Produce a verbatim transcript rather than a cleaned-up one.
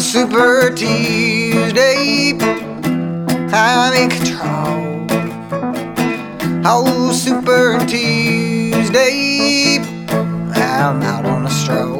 Super Tuesday, I'm in control. Oh, Super Tuesday, I'm out on a stroll.